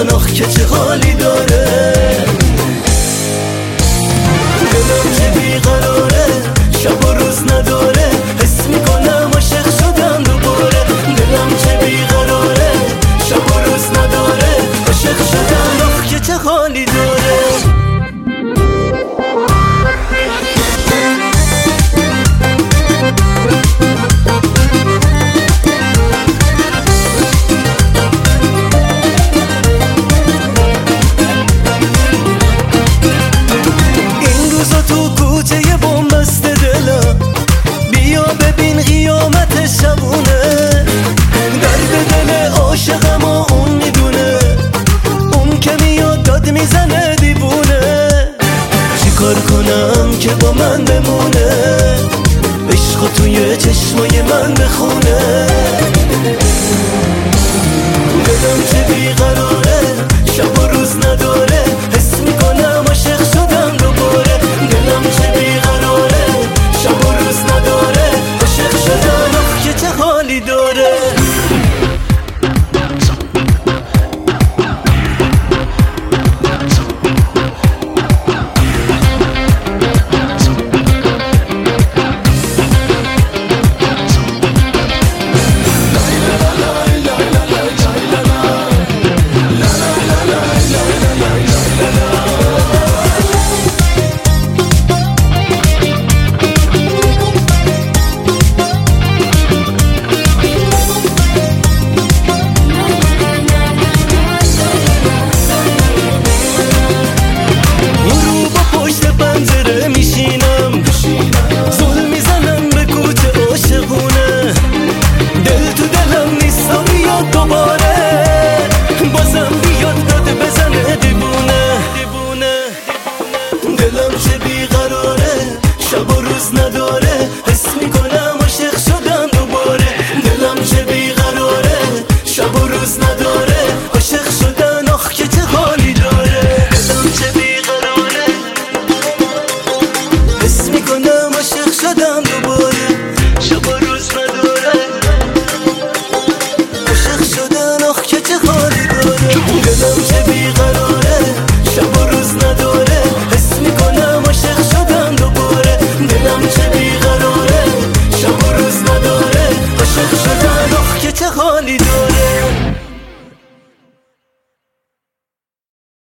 شدن آخ که چه حالی داره. دلم که بیقراره شب و روز نداره، حس میکنم عاشق شدم دوباره. دلم که بیقراره شب و روز نداره، عاشق شدم آخ که چه حالی داره. تو کوچه بنبست دلم بیا ببین قیامت شبونه. درد دل عاشقم و اون میدونه، اون که میاد داد میزنه دیوونه. چیکار کنم که با من بمونه، عشق توی چشمای من بخونه. دلم که بیقراره شب و روز نداره، حس میکنم عاشق شدم دوباره. دلم که بیقراره شب و روز نداره، عاشق شدم آخ که چه حالی داره.